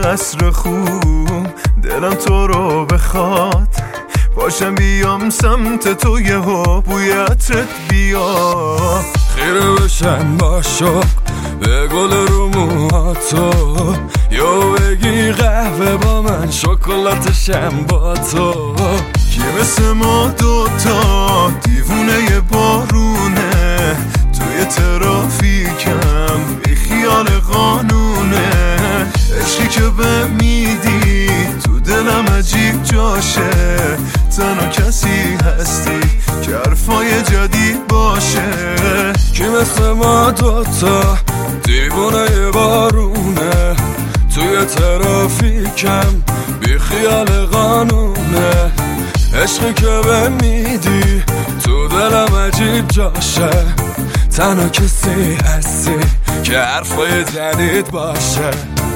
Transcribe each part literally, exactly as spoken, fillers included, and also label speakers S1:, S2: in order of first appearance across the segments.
S1: عصر خوب دلم تو رو بخواد، باشم بیام سمت تو یهو بوی عطرت بیا.
S2: خیره بشم با شوق به گل رو موهاتو، یا بگی قهوه با من شکلاتشم با تو.
S1: کی مثل ما دوتا دیوونه بارونه، توی ترافیکم بی خیال قانونه. عشقی که به میدی تو دلم عجیب جاشه، تنها کسی هستی که حرفای جدید باشه.
S2: کی مثل ما دوتا دیوونه بارونه، توی ترافیکم بی خیال قانونه. عشقی که به میدی تو دلم عجیب جاشه، تنها کسی هستی که حرفای جدید باشه.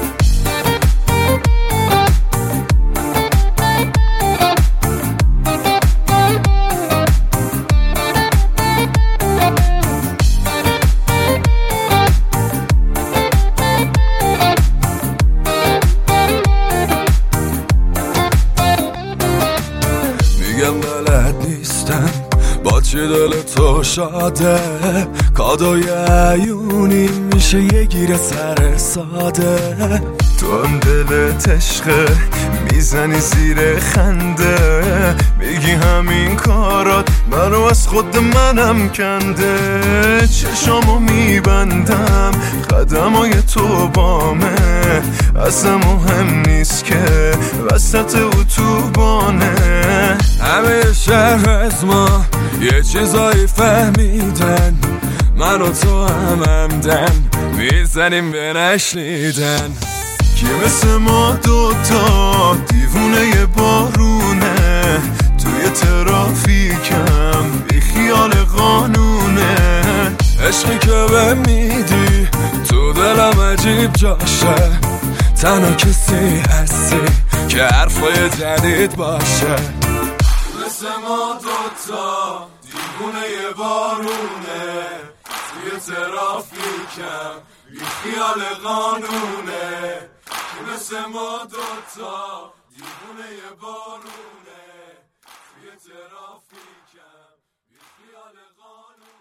S2: میگم بلد نیستم با چی دل تو شاده، کادوی عیونی میشه یه گیر سر ساده.
S1: تو هم دلت عشقه میزنی زیر خنده، میگی همین کارات منو از خود منم کنده. چشامو میبندم قدمای تو بامه، اصلا مهم نیست که وسط اتوبانه.
S2: همه شهر از ما یه چیزایی فهمیدن، من و تو هم همدن میزنیم به نشنیدن.
S1: کی مثل ما دوتا دیوونه بارونه، توی ترافیکم بی خیال قانونه.
S2: عشقی که به میدی تو دلم عجیب جاشه، تنها کسی هستی که حرفای جدید باشه.
S1: مثل ما دوتا دیوونه بارونه، توی ترافیکم بی خیال قانونه. مثل ما دوتا دیوونه بارونه، توی ترافیکم بی خیال قانونه.